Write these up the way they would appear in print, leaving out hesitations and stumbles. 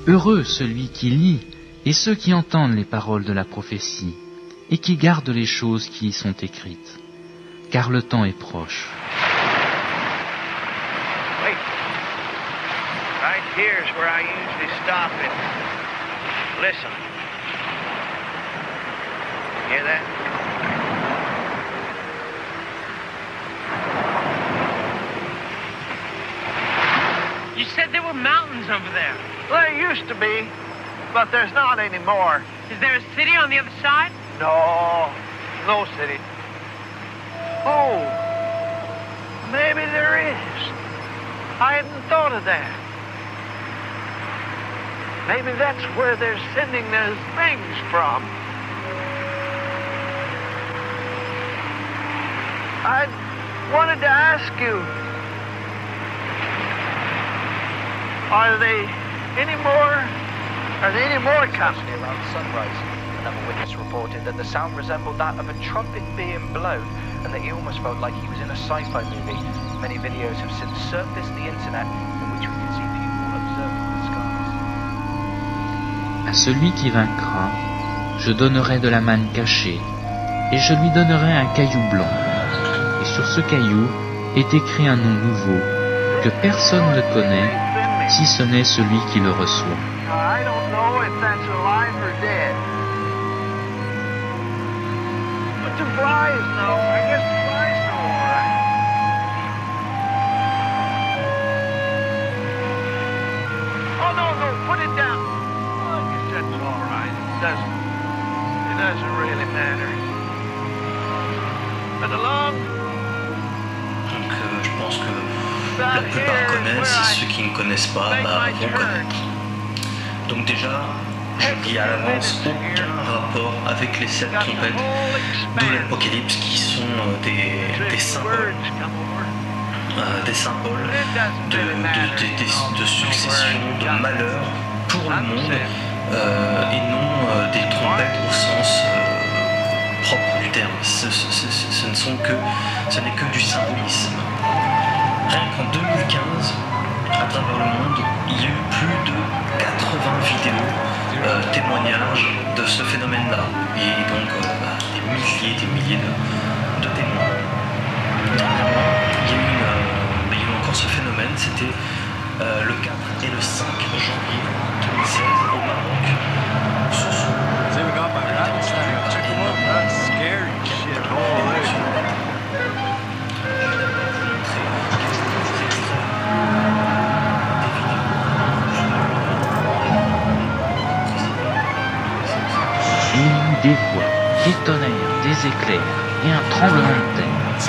Heureux celui qui lit et ceux qui entendent les paroles de la prophétie et qui gardent les choses qui y sont écrites, car le temps est proche. Wait. Right here's where I usually stop and listen. Hear that? You said there were mountains over there. Well, there used to be, but there's not anymore. Is there a city on the other side? No, no city. Oh, maybe there is. I hadn't thought of that. Maybe that's where they're sending those things from. I wanted to ask you, are there any more coming? Around sunrise, another witness reported that the sound resembled that of a trumpet being blown and that he almost felt like he was in a sci-fi movie. Many videos have since surfaced the internet in which we can see people observing the skies. À celui qui vaincra, je donnerai de la manne cachée, et je lui donnerai un caillou blanc. Et sur ce caillou est écrit un nom nouveau, que personne ne connaît, si ce n'est celui qui le reçoit. I don't know if that's alive or dead. But the flies know. I guess the flies know all right. Oh, no, put it down. Oh, I guess that's all right. It doesn't really matter. But along... Donc je pense que la plupart connaissent, et ceux qui ne connaissent pas vont connaître. Donc déjà, je dis à l'avance aucun rapport avec les 7 trompettes de l'Apocalypse qui sont des symboles. Des symboles de succession, de malheur pour le monde et non des trompettes au sens propre du terme. Ce n'est que du symbolisme. Rien qu'en 2015, à travers le monde, il y a eu plus de 80 vidéos témoignages de ce phénomène-là. Et donc des milliers de témoins. Dernièrement, il y a eu encore ce phénomène, c'était le 4 et le 5 janvier 2016 au Maroc. Ce sont Il y eut des voix, des tonnerres, des éclairs et un tremblement de terre.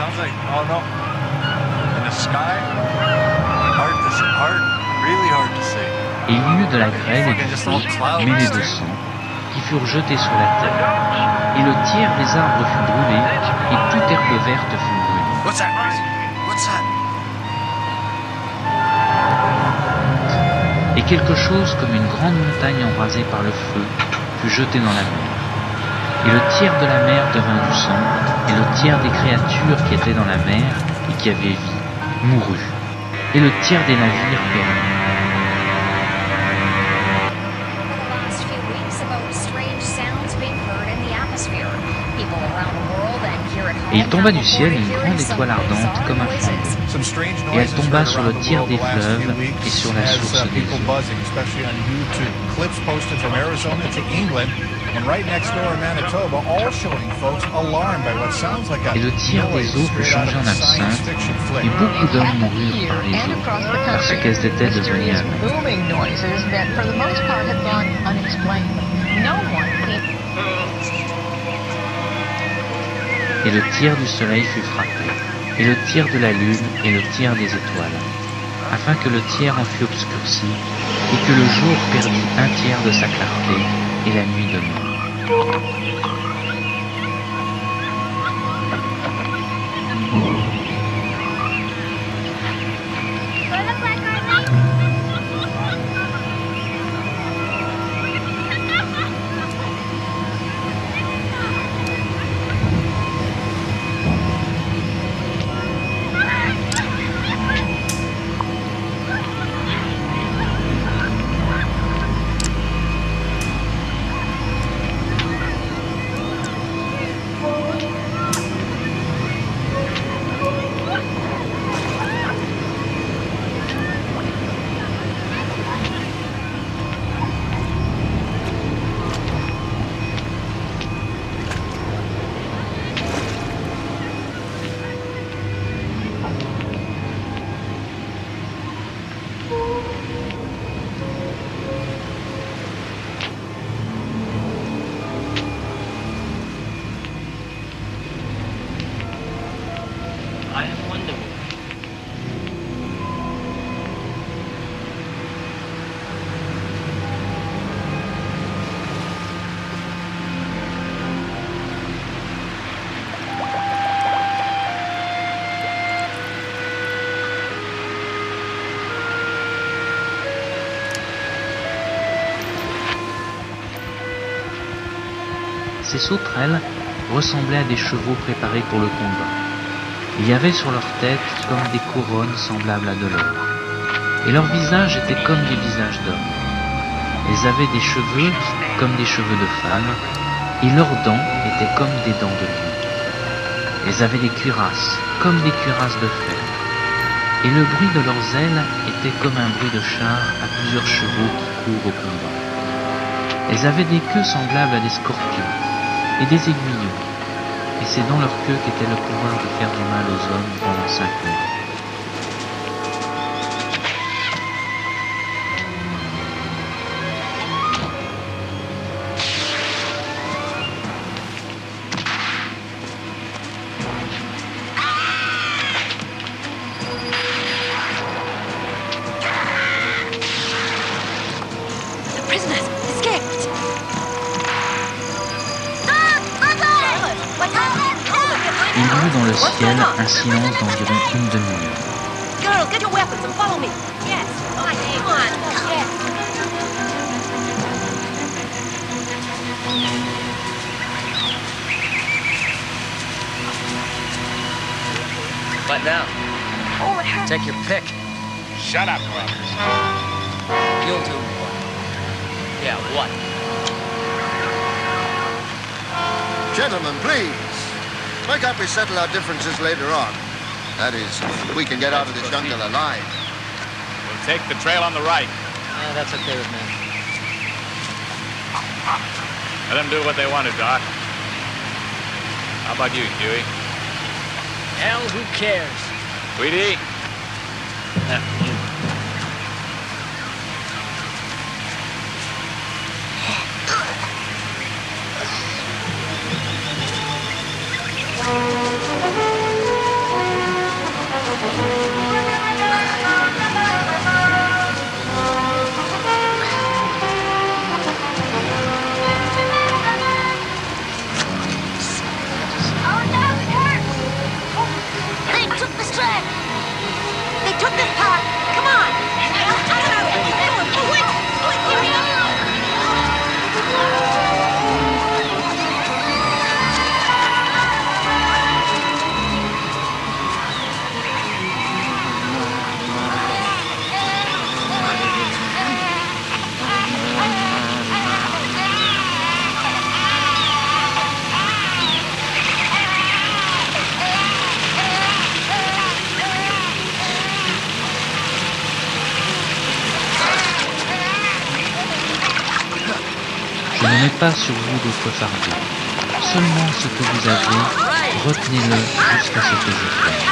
Et il y eut de la grêle et du feu mêlés de sang qui furent jetés sur la terre. Et le tiers des arbres fut brûlé et toute herbe verte fut brûlée. Et quelque chose comme une grande montagne embrasée par le feu fut jeté dans la mer. Et le tiers de la mer devint du sang, et le tiers des créatures qui étaient dans la mer et qui avaient vie mourut. Et le tiers des navires périt. Et il tomba du ciel une grande étoile ardente comme un flambeau. Et elle tomba sur le tiers des fleuves et sur la source des eaux. Et le tiers des eaux fut changé en absinthe, et beaucoup d'hommes moururent par les eaux, parce qu'elles étaient devenues amères. Et le tiers du soleil fut frappé, et le tiers de la lune, et le tiers des étoiles, afin que le tiers en fût obscurci, et que le jour perdît un tiers de sa clarté, et la nuit de nuit. Ces sauterelles ressemblaient à des chevaux préparés pour le combat. Il y avait sur leur tête comme des couronnes semblables à de l'or. Et leurs visages étaient comme des visages d'hommes. Elles avaient des cheveux comme des cheveux de femmes, et leurs dents étaient comme des dents de lion. Elles avaient des cuirasses comme des cuirasses de fer. Et le bruit de leurs ailes était comme un bruit de char à plusieurs chevaux qui courent au combat. Elles avaient des queues semblables à des scorpions et des aiguillons, et c'est dans leur queue qu'était le pouvoir de faire du mal aux hommes pendant 5 mois. Il y eut dans le ciel un silence d'environ une demi-heure. Girl, get your weapons and follow me. Yes. Come on. Yes. What now? Oh, it hurts. Take your pick. Shut up, Roberts. You'll do what? Yeah, what? Gentlemen, please. Why can't we settle our differences later on? That is, we can get out of this jungle alive. We'll take the trail on the right. Yeah, that's okay with me. Let them do what they want to, Doc. How about you, Huey? Hell, who cares? Tweety? They took the strand. They took this path. Come on. Quick, hurry up. Je ne mets pas sur vous d'autres fardeaux. Seulement ce que vous avez, retenez-le jusqu'à ce que je fasse.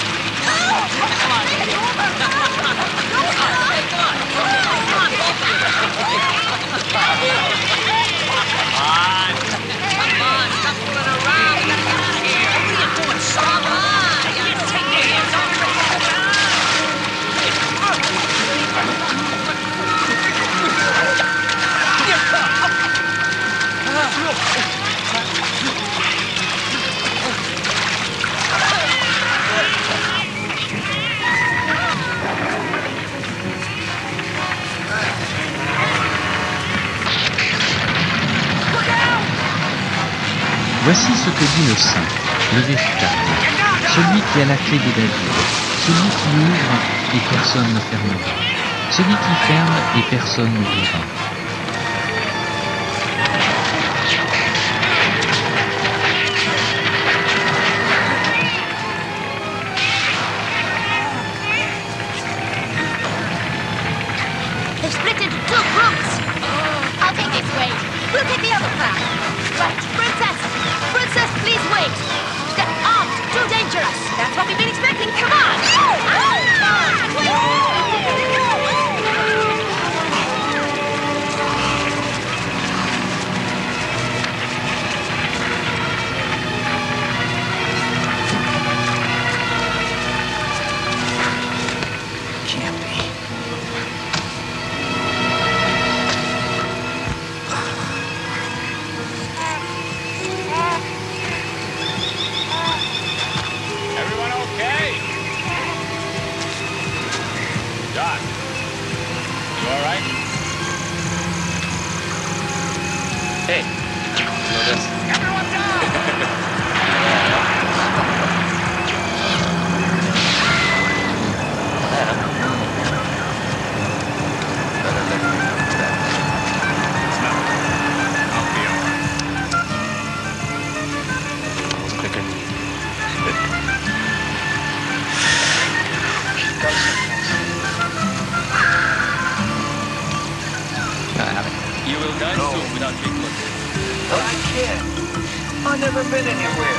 Voici ce que dit le saint, le véritable, celui qui a la clé de David, celui qui ouvre et personne ne fermera, celui qui ferme et personne n'ouvrira. They split into 2 groups. I'll take this way. We'll take the other path. Right, Princess, please wait. They're armed, too dangerous. That's what we've been expecting. Come on. Can't be. Everyone okay? Doc, you all right? Hey, you know this? No. But I can't. I've never been anywhere.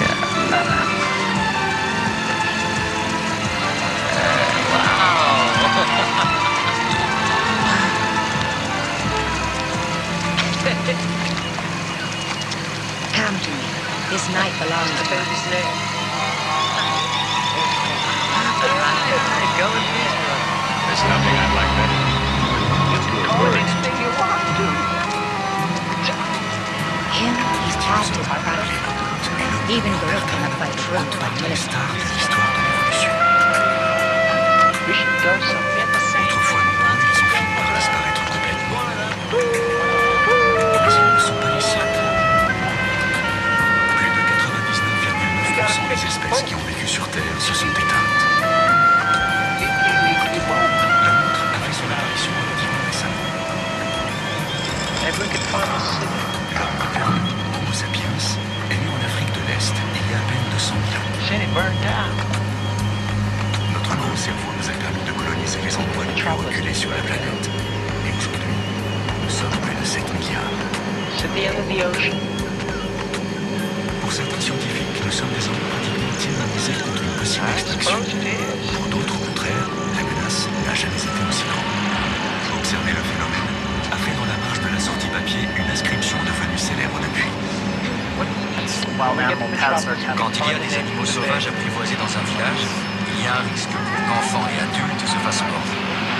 Come to me. This night belongs to Baby's name. Go in peace, brother. There's nothing I'd like better. Let's go Call anything you want to. him. He's past his prime. Even gorillas cannot fight the brute like military. We should go somewhere. Autrefois nombreux, ils ont fini par disparaître complètement. Mais ils ne sont pas les seuls. Plus de 99,9% des espèces qui ont vécu sur Terre se sont éteintes. La nôtre a fait son apparition relativement récemment. Maybe we could find a city. L'homme moderne, Homo sapiens, est né en Afrique de l'Est il y a à peine 200 000 ans. City burned down. Notre gros cerveau nous a permis de coloniser les endroits les plus reculés sur la planète. Et aujourd'hui, nous sommes plus de 7 milliards. It's at the end of the ocean. Pour certains scientifiques, nous sommes désormais pratiquement immunisés contre une possible I extinction. suppose it is. Pour d'autres, au contraire, la menace n'a jamais été aussi grande. Observer le phénomène a fait dans la marge de la sortie papier une inscription devenue célèbre depuis. Quand il y a des animaux sauvages apprivoisés dans un village, il y a un risque pour qu'enfants et adultes se fassent mordre.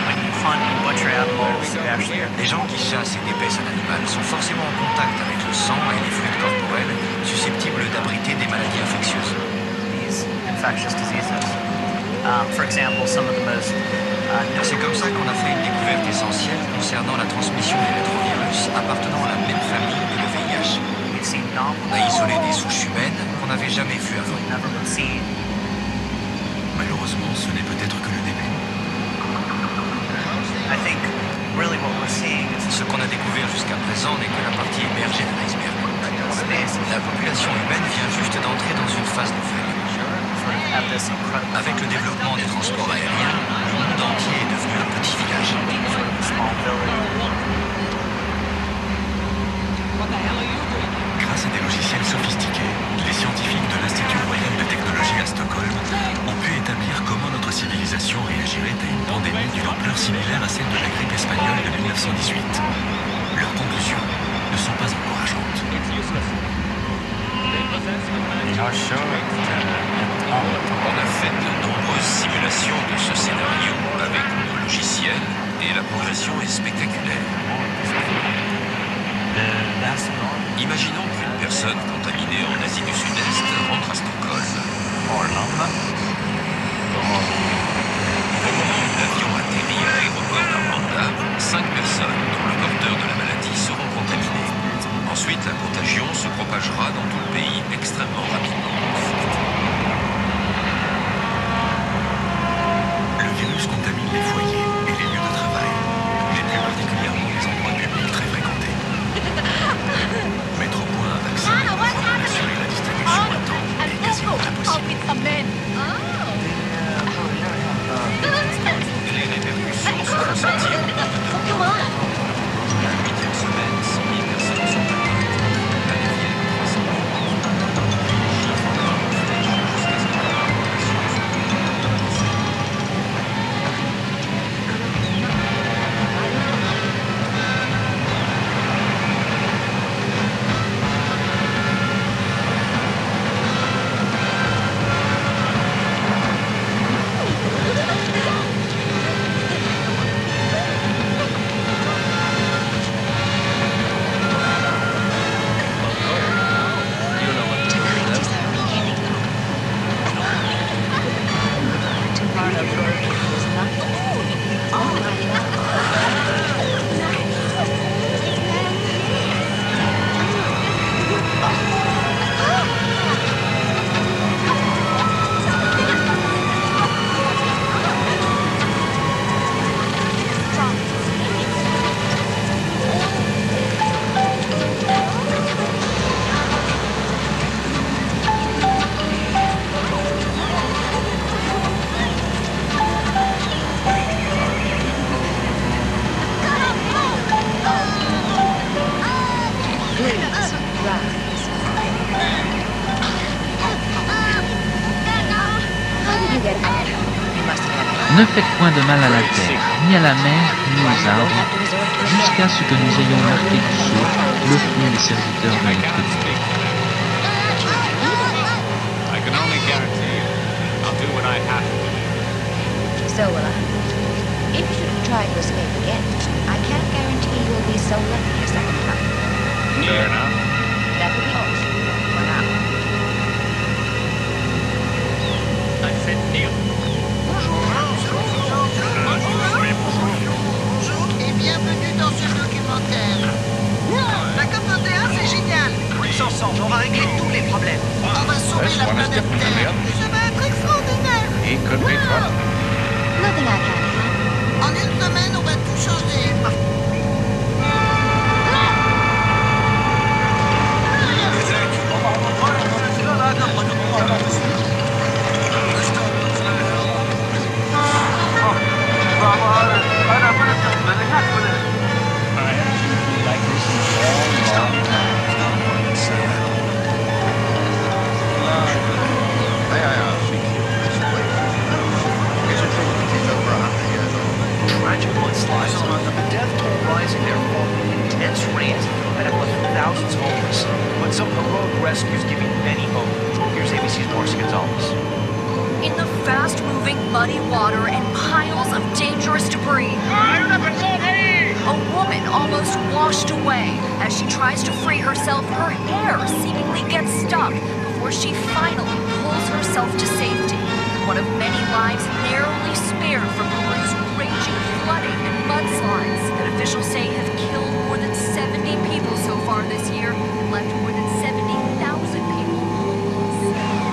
Les gens qui chassent et dépècent un animal sont forcément en contact avec le sang et les fluides corporels susceptibles d'abriter des maladies infectieuses. C'est comme ça qu'on a fait une découverte essentielle concernant la transmission des rétrovirus appartenant à la même famille que le VIH. On a isolé des souches humaines qu'on n'avait jamais vues avant. Malheureusement, ce n'est peut-être que le début. Ce qu'on a découvert jusqu'à présent n'est que la partie émergée de l'iceberg. La population humaine vient juste d'entrer dans une phase nouvelle. Avec le développement des transports aériens, le monde entier est devenu un petit village. Grâce à des logiciels sophistiqués, les scientifiques de l'Institut royal de technologie à Stockholm ont pu établir comment notre civilisation réagirait à une pandémie d'une ampleur similaire à celle de la grippe espagnole de 1918. Leurs conclusions ne sont pas encourageantes. On a fait de nombreuses simulations de ce scénario avec nos logiciels et la progression est spectaculaire. Imaginons qu'une personne contaminée en Asie du Sud-Est rentre à Stockholm. Au moment où l'avion atterrit à l'aéroport d'Arlanda, 5 personnes, dont le porteur de la maladie, seront contaminées. Ensuite, la contagion se propagera dans tout le pays extrêmement rapidement. Le virus contamine les foyers et les lieux de travail, mais plus particulièrement les endroits publics très fréquentés. Mettre au point un vaccin pour assurer la distribution à temps est quasiment impossible. Please, rise. How did you get out? You must have had Ne faites point de mal à la terre, ni à la mer, ni aux arbres, jusqu'à ce que nous ayons marqué du sceau le front des serviteurs de notre Dieu. I can only guarantee you, I'll do what I have to do. So will I. If you should try to escape again, I can't guarantee you'll be so lucky a second time. Fair enough. That will be all for now. I said Neil. Et bienvenue dans ce documentaire. La COP21, c'est génial. Tous ensemble, on va régler tous les problèmes. On va sauver la planète Terre. Ça va être extraordinaire. He could be trusted. Nothing I can't help. En une semaine, on va tout changer. Tragic mudslides, the death toll rising there following intense rains that have left thousands homeless. But some heroic rescues giving many hope. Here's ABC's Marcia Gonzalez. In the fast-moving muddy water and piles of dangerous debris, a woman almost washed away. As she tries to free herself, her hair seemingly gets stuck before she finally pulls herself to safety. One of many lives narrowly spared from Peru's raging flooding and mudslides that officials say have killed more than 70 people so far this year and left more than 70,000 people homeless.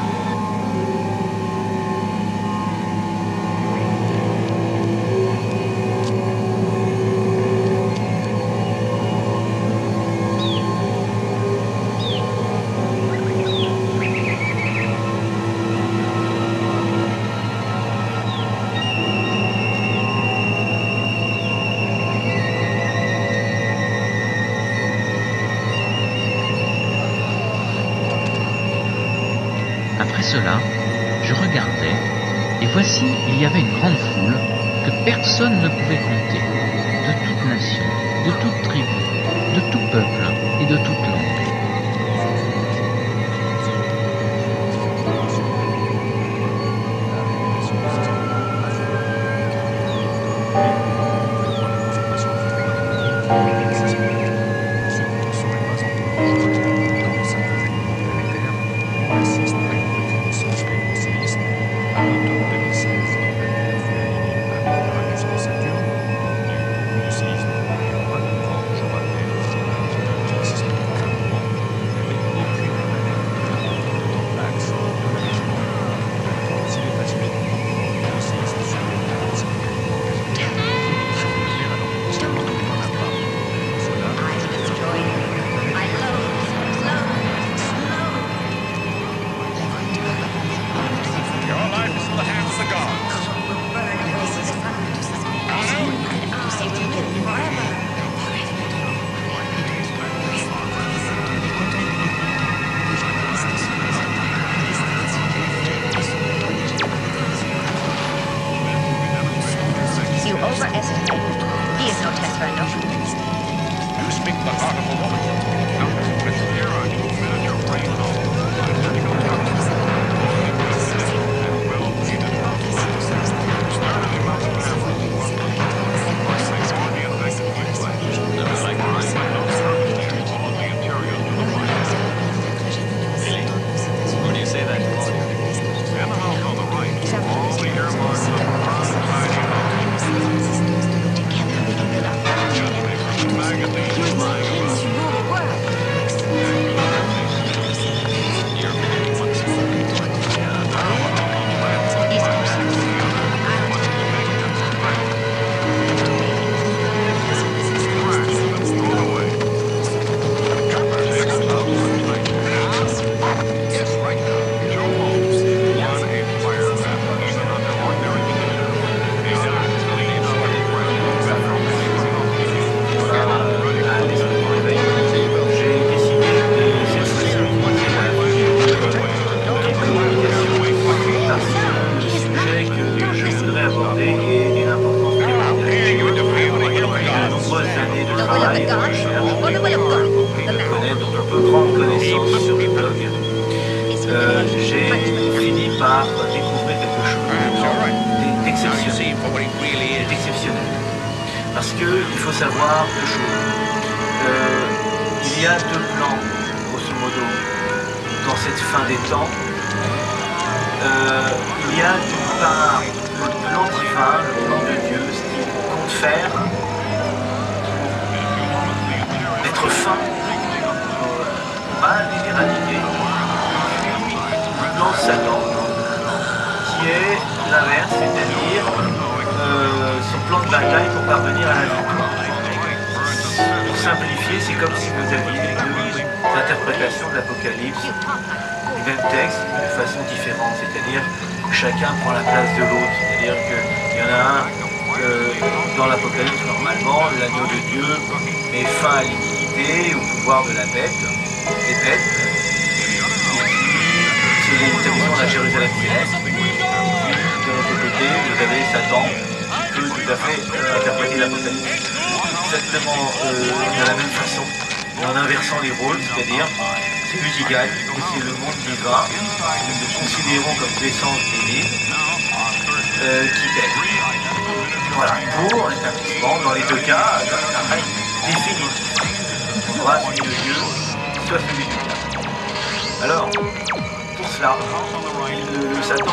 Après cela, je regardais, et voici, il y avait une grande foule que personne ne pouvait compter, de toute nation, de toute tribu, de tout peuple et de toute langue. exceptionnel. C'est exceptionnel. Parce qu'il faut savoir deux choses. Il y a deux plans, grosso modo, dans cette fin des temps. Il y a d'une part le plan divin, le plan de Dieu, ce qu'il compte faire, mettre fin au mal et l'éradiquer. Le plan de Satan, qui est l'inverse, c'est-à-dire son plan de bataille pour parvenir à la victoire. Pour simplifier, c'est comme si vous aviez deux interprétations de l'Apocalypse du même texte de façon différente, c'est-à-dire chacun prend la place de l'autre, c'est-à-dire qu'il y en a un dans l'Apocalypse, normalement, l'agneau de Dieu met fin à l'iniquité, au pouvoir de la bête, des bêtes, c'est l'établissement de la Jérusalem céleste. De l'autre côté, vous avez Satan, qui peut tout à fait interpréter l'Apocalypse exactement de la même façon, mais en inversant les rôles, c'est-à-dire c'est lui qui gagne, et c'est le monde divin, que nous considérons comme puissance divine, qui gagne. Voilà, pour l'établissement, dans les deux cas, d'un règne définitif. Soit celui de Dieu, soit celui du diable. Alors, pour cela, le Satan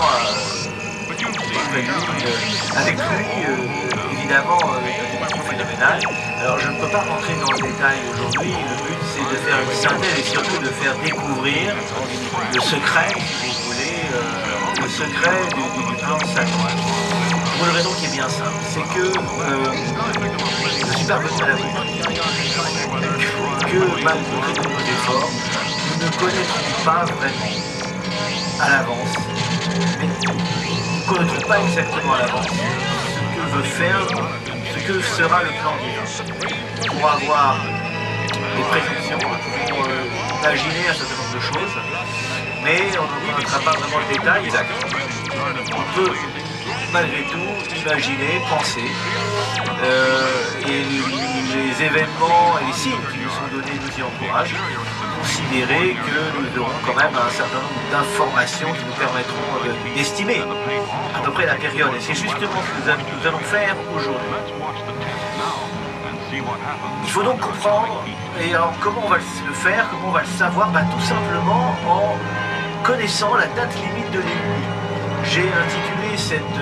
a avec lui, évidemment, phénoménal. Alors je ne peux pas rentrer dans le détail aujourd'hui, le but c'est de faire une synthèse et surtout de faire découvrir le secret, si vous voulez, le secret du plan de Satan. Pour une raison qui est bien simple, c'est que je suis parvenu à la vérité, que malgré tous nos efforts, nous ne connaîtrons pas vraiment à l'avance, mais nous ne connaîtrons pas exactement à l'avance ce que veut faire, ce que sera le plan divin. Pour avoir des présomptions, pour imaginer un certain nombre de choses, mais on ne connaîtra pas vraiment le détail exact. On peut malgré tout imaginer, penser, et les événements et les signes qui nous sont donnés nous y encouragent, considérer que nous aurons quand même un certain nombre d'informations qui nous permettront d'estimer à peu près la période. Et c'est justement ce que nous allons faire aujourd'hui. Il faut donc comprendre, et alors comment on va le faire, comment on va le savoir, tout simplement en connaissant la date limite de l'ennemi. J'ai intitulé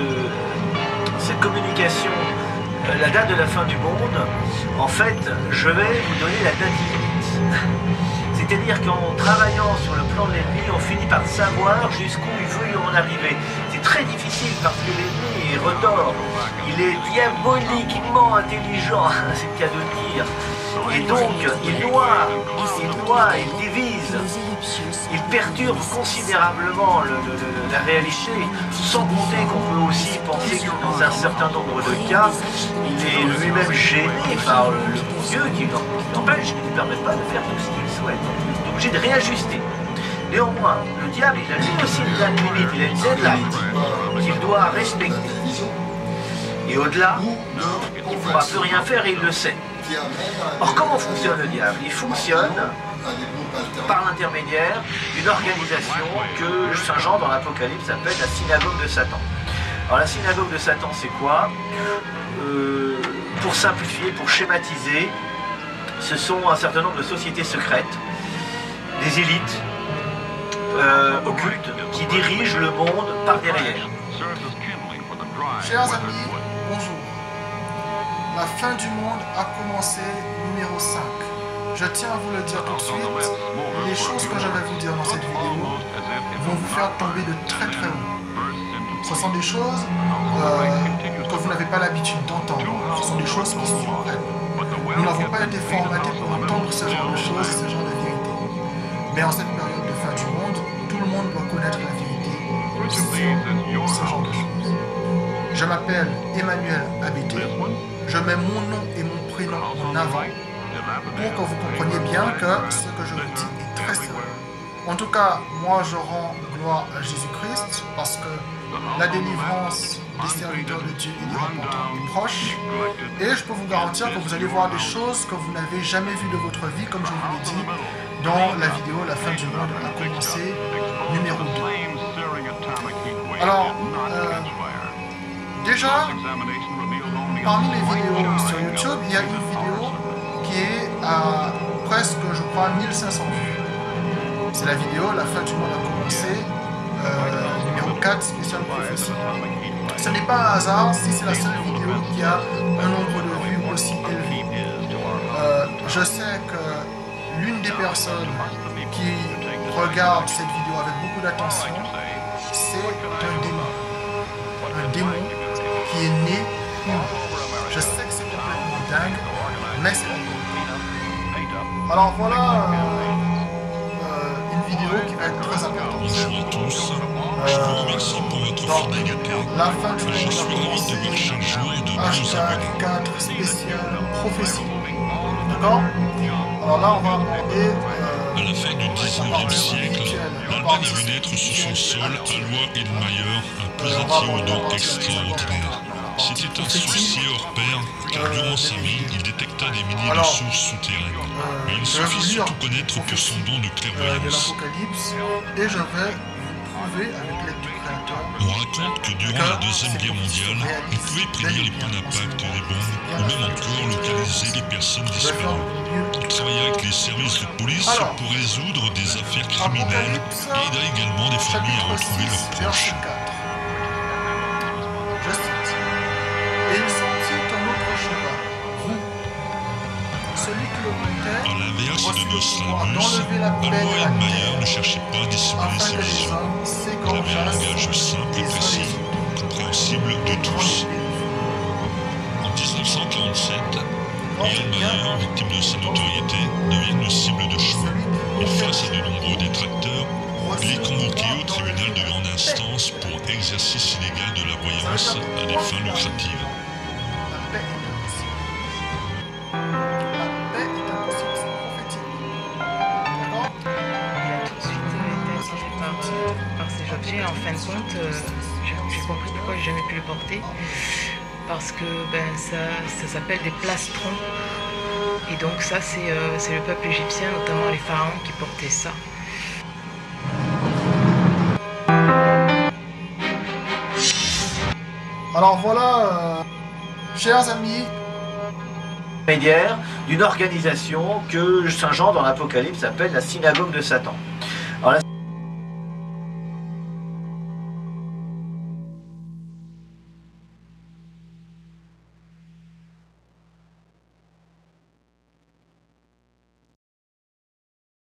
cette communication la date de la fin du monde. En fait, je vais vous donner la date limite. C'est-à-dire qu'en travaillant sur le plan de l'ennemi, on finit par savoir jusqu'où il veut en arriver. C'est très difficile parce que l'ennemi est retors, il est diaboliquement intelligent, c'est le cas de dire. Et donc, il noie, il divise, il perturbe considérablement la réalité, sans compter qu'on peut aussi penser que dans un certain nombre de cas, il est lui-même gêné par le bon Dieu qui l'empêche, qui ne lui permet pas de faire tout ce qu'il souhaite. Il est obligé de réajuster. Néanmoins, le diable, il a lui aussi une date limite, il a une deadline qu'il doit respecter. Et au-delà, il ne pourra plus rien faire et il le sait. Or, comment fonctionne le diable? Il fonctionne par l'intermédiaire d'une organisation que Saint Jean dans l'Apocalypse appelle la synagogue de Satan. Alors la synagogue de Satan, c'est quoi? Pour simplifier, pour schématiser, ce sont un certain nombre de sociétés secrètes, des élites occultes qui dirigent le monde par derrière. Chers amis, bonjour. La fin du monde a commencé, numéro 5. Je tiens à vous le dire tout de suite, les choses que je vais vous dire dans cette vidéo vont vous faire tomber de très très haut. Ce sont des choses que vous n'avez pas l'habitude d'entendre. Ce sont des choses qui sont vraies. Nous n'avons pas été formatés pour entendre ce genre de choses, ce genre de vérité. Mais en cette période de fin du monde, tout le monde doit connaître la vérité sur ce genre de choses. Je m'appelle Emmanuel Abété. Je mets mon nom et mon prénom en avant pour que vous compreniez bien que ce que je vous dis est très sérieux. En tout cas, moi je rends gloire à Jésus-Christ parce que la délivrance des serviteurs de Dieu et des repentants est proche. Et je peux vous garantir que vous allez voir des choses que vous n'avez jamais vues de votre vie, comme je vous l'ai dit dans la vidéo La fin du monde a commencé, numéro 2. Alors, Déjà, parmi les vidéos sur YouTube, il y a une vidéo qui est à presque, je crois, 1500 vues. C'est la vidéo La fin du monde a commencé, numéro 4, spécial prophétie. Ce n'est pas un hasard si c'est la seule vidéo qui a un nombre de vues aussi élevé. Je sais que l'une des personnes qui regarde cette vidéo avec beaucoup d'attention, c'est un démon. Un démon qui est né humain. Je sais que c'est complètement dingue, mais c'est la vérité. Alors voilà une vidéo qui va être très importante. Bonjour à tous. Je vous remercie pour votre fidélité. La fin du Je suis ravi de voir chaque jour de nouveaux abonnés. 4 spécial prophétie. D'accord? Alors là, on va aborder. À la fin du 19e siècle, l'Allemagne a vu naître sur son sol Alois Edmayer, un pesatier extraordinaire. C'était un sorcier hors pair, car durant sa vie, il détecta des milliers de sources souterraines. Mais il se fit surtout connaître pour son don de clairvoyance. Et je vais vous prouver avec l'aide du créateur. On raconte que durant la Deuxième Guerre mondiale, il pouvait prédire les points d'impact des bombes, ou même encore localiser les personnes disparues. Il travailla avec les services de police pour résoudre des affaires criminelles et aida également des familles à retrouver leurs proches. Je cite. Et il sortit un autre cheval, roux. Celui qui le montait, à l'inverse de Nostradamus, Alois Edmayer ne cherchait pas à dissimuler ses visions. Il avait un langage simple et précis, compréhensible de tous. En 1947, Edmayer, victime de sa notoriété, devient une cible de choix. Et face à de nombreux détracteurs, il est convoqué au tribunal de grande instance pour exercice illégal de la voyance à des fins lucratives. La paix est impossible. La paix est impossible, c'est prophétique. D'accord? Il a tout de suite été attiré par ces objets. En fin de compte, j'ai compris pourquoi j'ai jamais pu le porter. Parce que ça s'appelle des plastrons. Et donc ça, c'est le peuple égyptien, notamment les pharaons, qui portaient ça. Alors voilà, chers amis, intermédiaire d'une organisation que Saint Jean dans l'Apocalypse appelle la synagogue de Satan.